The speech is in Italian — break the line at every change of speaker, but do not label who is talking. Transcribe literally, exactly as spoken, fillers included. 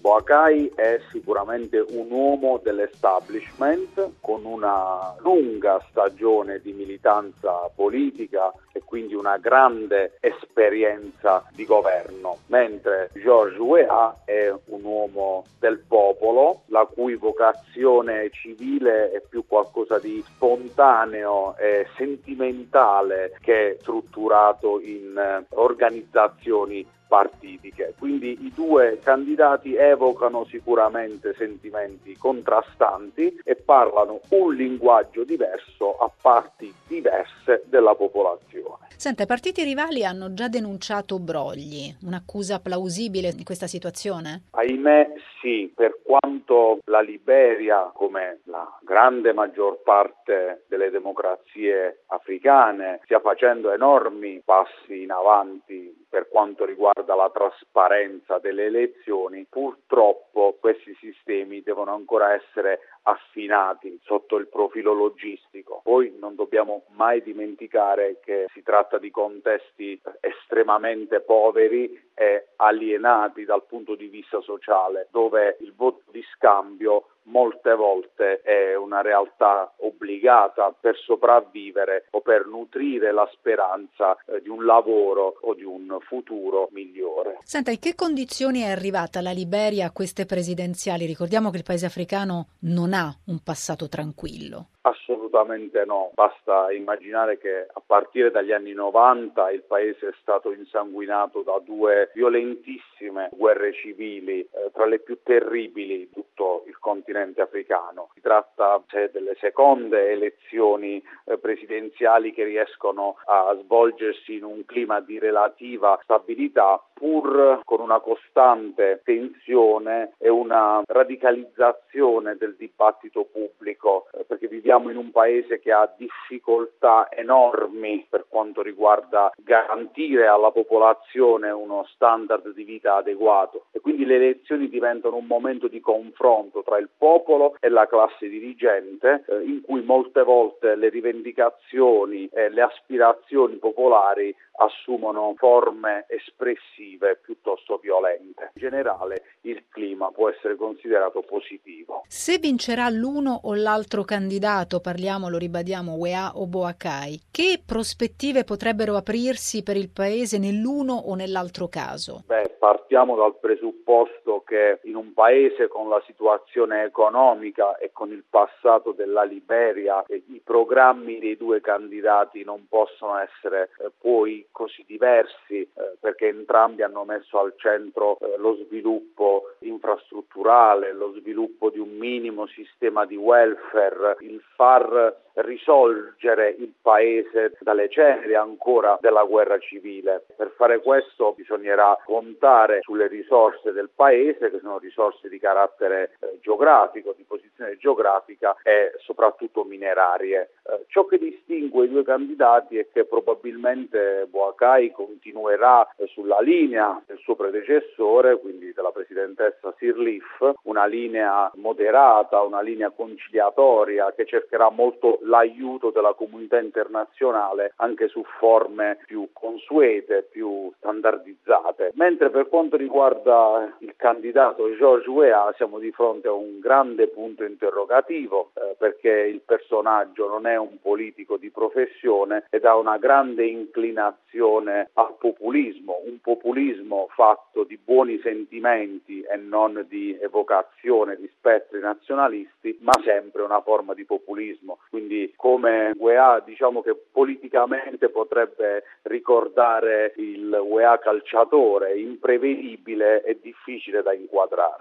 Boakai è sicuramente un uomo dell'establishment con una lunga stagione di militanza politica e quindi una grande esperienza di governo, mentre George Weah è un uomo del popolo, la cui vocazione civile è più qualcosa di spontaneo e sentimentale che strutturato in organizzazioni partitiche. Quindi i due candidati evocano sicuramente sentimenti contrastanti e parlano un linguaggio diverso a parti diverse della popolazione.
Senta, i partiti rivali hanno già denunciato brogli, un'accusa plausibile in questa situazione?
Ahimè sì, per quanto la Liberia, come la grande maggior parte delle democrazie africane, stia facendo enormi passi in avanti per quanto riguarda la trasparenza delle elezioni, purtroppo questi sistemi devono ancora essere affinati sotto il profilo logistico. Poi non dobbiamo mai dimenticare che si tratta di contesti estremamente poveri e alienati dal punto di vista sociale, dove il voto di scambio molte volte è una realtà obbligata per sopravvivere o per nutrire la speranza eh, di un lavoro o di un futuro migliore.
Senta, in che condizioni è arrivata la Liberia a queste presidenziali? Ricordiamo che il paese africano non ha un passato tranquillo.
Assolutamente no, basta immaginare che a partire dagli anni novanta il paese è stato insanguinato da due violentissime guerre civili, eh, tra le più terribili di tutto il continente africano. Si tratta cioè, delle seconde elezioni eh, presidenziali che riescono a svolgersi in un clima di relativa stabilità, pur con una costante tensione e una radicalizzazione del dibattito pubblico, eh, perché viviamo in un paese che ha difficoltà enormi per quanto riguarda garantire alla popolazione uno standard di vita adeguato e quindi le elezioni diventano un momento di confronto tra il popolo e la classe dirigente eh, in cui molte volte le rivendicazioni e le aspirazioni popolari assumono forme espressive piuttosto violente. In generale il clima può essere considerato positivo.
Se vincerà l'uno o l'altro candidato, parliamo, lo ribadiamo, Weah o Boakai, che prospettive potrebbero aprirsi per il paese nell'uno o nell'altro caso?
Beh, partiamo dal presupposto che in un paese con la situazione economica e con il passato della Liberia i programmi dei due candidati non possono essere eh, poi così diversi eh, perché entrambi hanno messo al centro eh, lo sviluppo infrastrutturale, lo sviluppo di un minimo sistema di welfare, il far risorgere il paese dalle ceneri ancora della guerra civile. Per fare questo bisognerà contare sulle risorse del paese, che sono risorse di carattere eh, geografico, di posizione geografica e soprattutto minerarie. Eh, ciò che distingue i due candidati è che probabilmente Boakai continuerà eh, sulla linea del suo predecessore, quindi della presidentessa Sirleaf, una linea moderata, una linea conciliatoria che cercherà molto l'aiuto della comunità internazionale anche su forme più consuete, più standardizzate. Mentre per quanto riguarda il candidato George Weah siamo di fronte a un grande punto interrogativo eh, perché il personaggio non è un politico di professione ed ha una grande inclinazione al populismo, un populismo fatto di buoni sentimenti e non di evocazione di spettri nazionalisti, ma sempre una forma di populismo. Quindi come Weah diciamo che politicamente potrebbe ricordare il Weah calciatore, imprevedibile e difficile da inquadrare.